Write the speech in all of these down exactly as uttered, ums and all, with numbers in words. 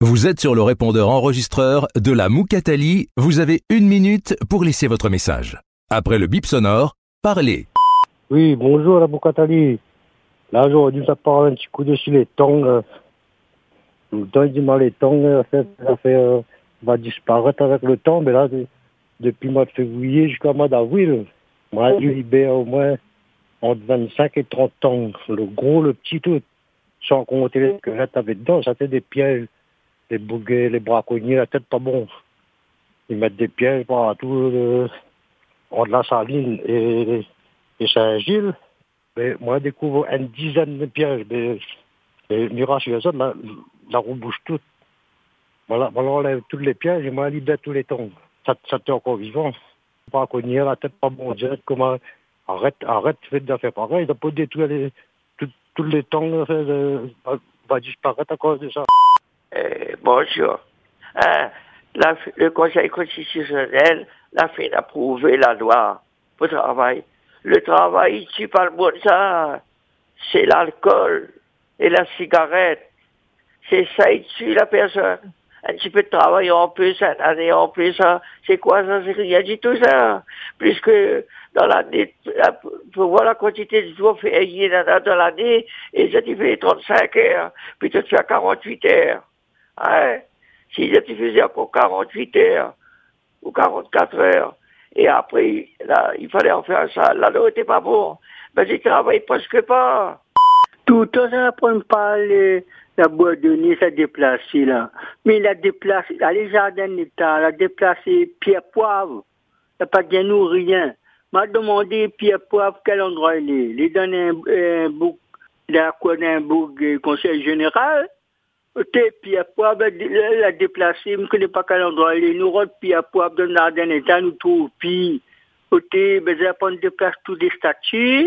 Vous êtes sur le répondeur enregistreur de la Moukatali. Vous avez une minute pour laisser votre message. Après le bip sonore, parlez. Oui, bonjour la Moukatali. Là, j'aurais dû parler un petit coup dessus les tongs. Le temps, il dit mal les tongs, ça fait, ça fait, euh, va disparaître avec le temps. Mais là, de, depuis le mois de février jusqu'au mois d'avril, moi, je libère au moins entre vingt-cinq et trente tongs. Le gros, le petit, tout. Sans compter les squelettes avec dedans, ça fait des pièges. Les bouguets, les braconniers, la tête pas bon. Ils mettent des pièges partout, euh, entre la Saline et, et Saint-Gilles. Mais moi, je découvre une dizaine de pièges. Mais, mais miraculeusement, la, la roue bouge toute. Voilà, voilà, on enlève tous les pièges et moi, je libère tous les tongs. Ça, ça t'est encore vivant. Les braconniers, la tête pas bon. Direct, comment, arrête, arrête, fais de faire pareil. Il n'a pas détruire les, tous les tongs, euh, va, va disparaître à cause de ça. Euh, bonjour. Hein, la, le Conseil constitutionnel l'a fait approuver la loi pour le travail. Le travail, tu parles de ça. C'est l'alcool et la cigarette. C'est ça, il tue la personne. Un petit peu de travail en plus, une année en plus, ça. C'est quoi ça? C'est rien du tout ça. Puisque dans l'année, pour voir la quantité de jours fériés dans l'année, et ça tu fais trente-cinq heures, puis tu fais quarante-huit heures. Hein? Si tu faisais encore quarante-huit heures, ou quarante-quatre heures, et après, là, il fallait en faire ça, la loi n'était pas bon. Mais tu travailles presque pas. Tout le temps, ça n'apprend pas les, la boîte de nuit, ça déplacé, là. Mais il a déplacé, dans les jardins d'État, il a déplacé Pierre Poivre. Il n'a pas bien ou rien. M'a demandé Pierre Poivre quel endroit il est. Il est dans un, un bouc, dans un bouc conseil général. Pierre Poivre, il a déplacé, je ne connais pas quel endroit il est. Nous, rentrons Pierre Poivre dans le jardin d'État, nous trouvons puis, côté, ben, on déplace tous les statues.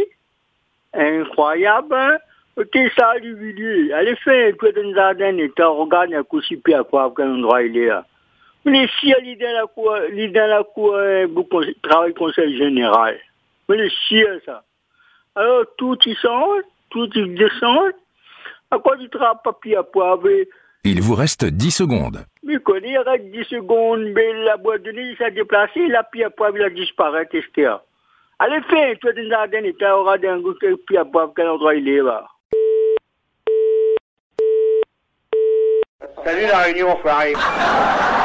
Incroyable, hein? Ok, ça a divisé. Allez faire, toi, dans le jardin d'État, regarde un coup si Pierre Poivre, quel endroit il est là. Mais si elle est dans la cour, il est dans la cour, beaucoup travail conseil général. Mais les chiens, ça. Alors, tout ils sont, tout ils descendent. À quoi tu travailles pas Pierre Poivre? Il vous reste dix secondes. Mais quand il reste dix secondes, mais la boîte de nuit s'est déplacée, la Pierre Poivre, il a disparu, et cetera. Allez, fais, toi, dans le jardin d'État, regarde un coup, Pierre Poivre, quel endroit il est là. Salut la Réunion, foiré.